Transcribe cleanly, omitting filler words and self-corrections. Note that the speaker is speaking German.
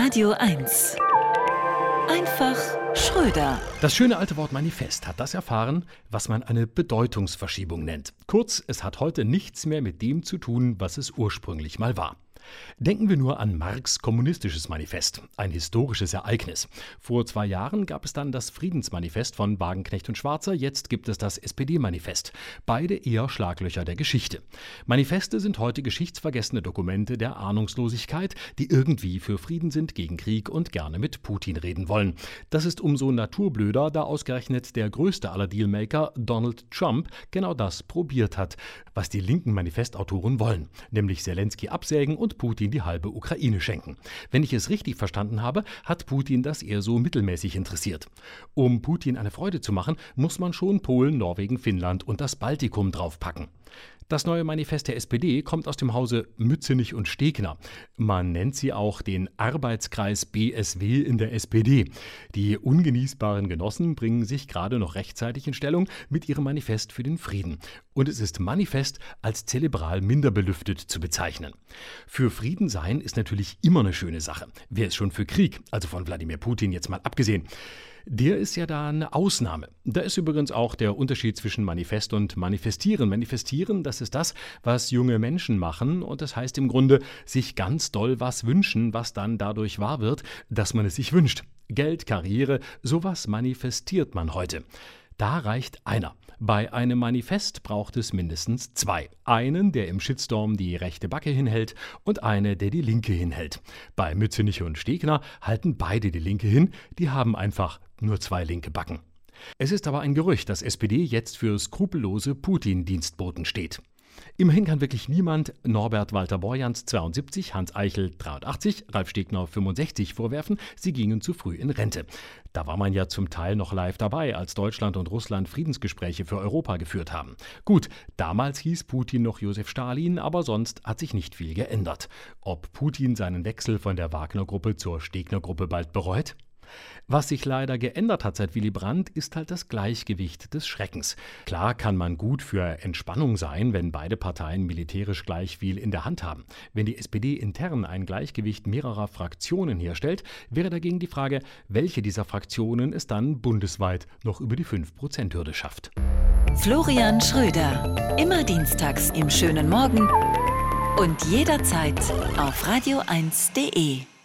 Radio 1. Einfach Schröder. Das schöne alte Wort Manifest hat das erfahren, was man eine Bedeutungsverschiebung nennt. Kurz, es hat heute nichts mehr mit dem zu tun, was es ursprünglich mal war. Denken wir nur an Marx' kommunistisches Manifest, ein historisches Ereignis. Vor 2 Jahren gab es dann das Friedensmanifest von Wagenknecht und Schwarzer, jetzt gibt es das SPD-Manifest. Beide eher Schlaglöcher der Geschichte. Manifeste sind heute geschichtsvergessene Dokumente der Ahnungslosigkeit, die irgendwie für Frieden sind, gegen Krieg und gerne mit Putin reden wollen. Das ist umso naturblöder, da ausgerechnet der größte aller Dealmaker, Donald Trump, genau das probiert hat, was die linken Manifestautoren wollen, nämlich Zelensky absägen und Putin die halbe Ukraine schenken. Wenn ich es richtig verstanden habe, hat Putin das eher so mittelmäßig interessiert. Um Putin eine Freude zu machen, muss man schon Polen, Norwegen, Finnland und das Baltikum draufpacken. Das neue Manifest der SPD kommt aus dem Hause Mützenich und Stegner. Man nennt sie auch den Arbeitskreis BSW in der SPD. Die ungenießbaren Genossen bringen sich gerade noch rechtzeitig in Stellung mit ihrem Manifest für den Frieden. Und es ist Manifest als zelebral minder belüftet zu bezeichnen. Für Frieden sein ist natürlich immer eine schöne Sache. Wer ist schon für Krieg? Also von Wladimir Putin jetzt mal abgesehen. Der ist ja da eine Ausnahme. Da ist übrigens auch der Unterschied zwischen Manifest und Manifestieren. Manifestieren, das ist das, was junge Menschen machen, und das heißt im Grunde, sich ganz doll was wünschen, was dann dadurch wahr wird, dass man es sich wünscht. Geld, Karriere, sowas manifestiert man heute. Da reicht einer. Bei einem Manifest braucht es mindestens 2. Einen, der im Shitstorm die rechte Backe hinhält, und eine, der die linke hinhält. Bei Mützenich und Stegner halten beide die linke hin, die haben einfach nur 2 linke Backen. Es ist aber ein Gerücht, dass SPD jetzt für skrupellose Putin-Dienstboten steht. Immerhin kann wirklich niemand Norbert Walter Borjans 72, Hans Eichel 83, Ralf Stegner 65 vorwerfen, sie gingen zu früh in Rente. Da war man ja zum Teil noch live dabei, als Deutschland und Russland Friedensgespräche für Europa geführt haben. Gut, damals hieß Putin noch Josef Stalin, aber sonst hat sich nicht viel geändert. Ob Putin seinen Wechsel von der Wagner-Gruppe zur Stegner-Gruppe bald bereut? Was sich leider geändert hat seit Willy Brandt, ist halt das Gleichgewicht des Schreckens. Klar kann man gut für Entspannung sein, wenn beide Parteien militärisch gleich viel in der Hand haben. Wenn die SPD intern ein Gleichgewicht mehrerer Fraktionen herstellt, wäre dagegen die Frage, welche dieser Fraktionen es dann bundesweit noch über die 5%-Hürde schafft. Florian Schröder. Immer dienstags im schönen Morgen und jederzeit auf radio1.de.